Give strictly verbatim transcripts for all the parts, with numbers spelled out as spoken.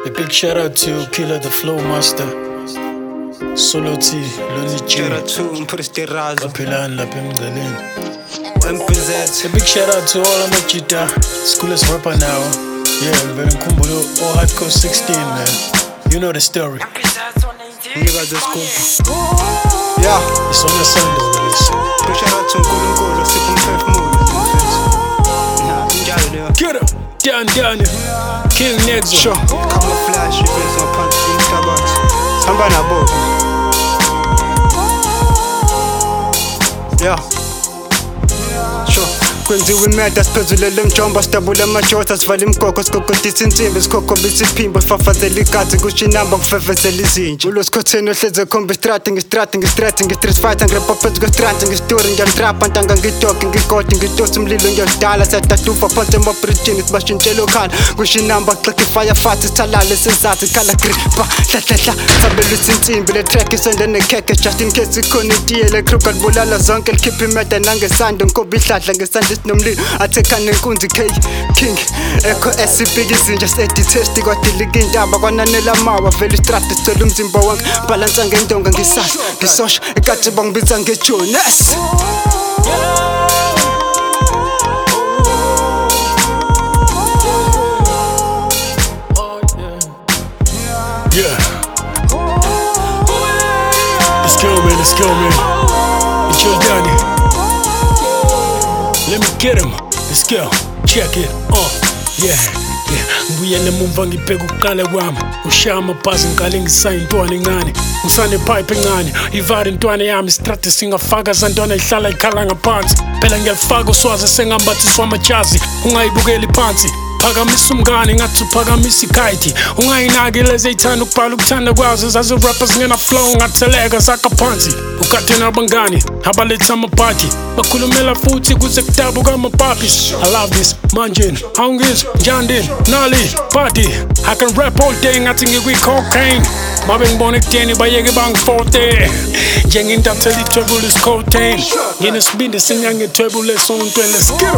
A big shout out to Killer the Flow Master, Solo T, Lonely J, Kapilan Lapim. A big shout out to all of my Chita, Schoolers rapper now. Yeah, very Kumbulo, all hardcore sixteen, man. You know the story. Yeah, it's on your Sunday release. big shout out to Nkulunkulu, sikumphefumulo mfethu. Get up, down, down, King Nexo. Sure, camouflage, replace my pants in the tabac. Samba na bo. Yeah. Sure. Kwenziwe imeda siphezulele mjomba stabule amajosa sivala imgogo sikokotisa insimbi sikhokhobisa iphimbo sifafazela igazi kusho inamba kufefezela izinja ulosikhotheni ohleze khomba istrati ngistrati ngistrati ngi-street fighter ngirepa phezu kwestrati ngistori ngiyalitrapha ntanga ngidoki ngigodi ngitosa umlilo ngiyodala siyadatufa phansi emabrijini sibashintshela okhana kusho inamba xekha ifayafati sithalale sezazi khala gripa hlahlahla sabelisa insimbi le track isonde nekhekhe just in case ikhona itiye le kruger bulala zonke likhipha imeda nangesando nkoba ihlahla ngesandla nomlilo athekha nenkunzi K King Echo S big izinja seditest kwadilika indaba kwananela mawa vele istrati sithola umzimba wangu balansa ngendonga ngisasa ngisosha ekathi bangibiza ngeJonas. Yeah. Let's go, man. Let's go, man. It's your Danny. Let me get him. Let's go. Check it. Uh, yeah, yeah. Ngiyele mumva ngibheka ukuqala kwami. Ushaya amabhasi ngikale ngisaya intwana encane. Ngisane pipe encane. Ivara intwana yami istrati singafaka santwana ihlala ikhala ngaphansi. Phela ngiyalifaka uswazi sengambathiswa amajazi. Ungayibukeli phansi. Phakamisa umngane ngathi uphakamisa ikhayithi ungayinaki lezi ey'thanda ukubhala ukuthanda kwazo zazi rappers ngena flow ngatheleka saka phansi ukade nabangani abaletha amaphathi bakhulumela futhi kuze kudabuka amapapi. I love this manjini awungizwa njandini nali party I can rap all day ngathi ngikwi-cocaine babe ngibona ekudeni bayeke bangifote njengintathela ithwebula isicotain nginesibindi sinyangethwebula esontweni. Let's get 'em.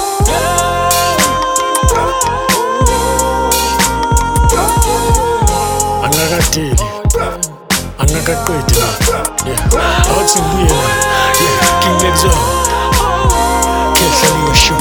Angakadeli angakaqedi la yeah awuthi ngibuye la yeah King Nexo khehla ngisho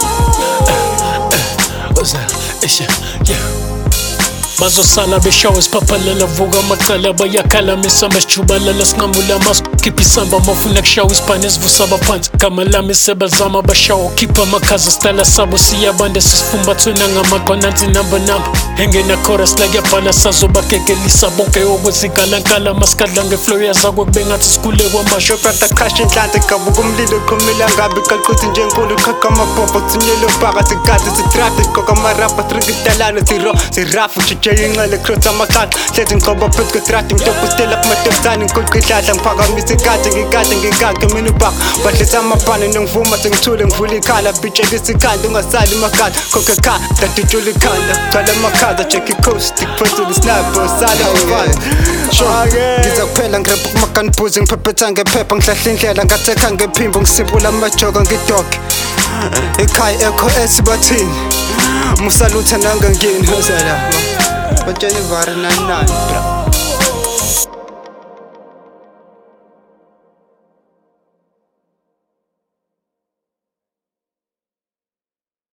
oza esha yeah bazosala beshawe sipaphalela vuka amaqala bayakhala misamba sijubalala sinqamula mask keep isamba mafuna kushawa isibhane sivusa abaphansi gama lami sebazama bashawa keep amakhaza stala sabo siyabande sisifumbathwena ngamaqonansi number number engena chorus like yabhala sazobakekelisa bonke okwezikalankala maskadla ngeflow yazakwe kube ngathi sikule kwamasho Prata crash inhlanze kabuka umlilo qhumela ngabi qalquthi njenkulu khakha amabhobho kutsinyelo phakathi sikhathi sitrati qoka amarapha trikistalana zero zirafu inxele cross amakhaxa hlethi ngiqoba phezu kwestrati ngitopustela kumatopsani ngiqoqihlahla ngiphakamisa ikade ngikade ngikake mina ubhaka badlisa amabhane nongivuma sengithule ngivula ikhala bitshekisa ikhanda ungasali emakhanda khokhe kha dadutshula ikhanda gcwala amakhaza check icoast phezulu isnapper sala ngivana ngiza kuphela ngirepa kumakanibhuzi ngiphephetha ngephepha ngihlahla indlela ngathekha ngephimbo ngisimpula amajoka ngidoke ekhaya Echo S bathini musalutha nangangeni hozala batshela ivara nani nani bra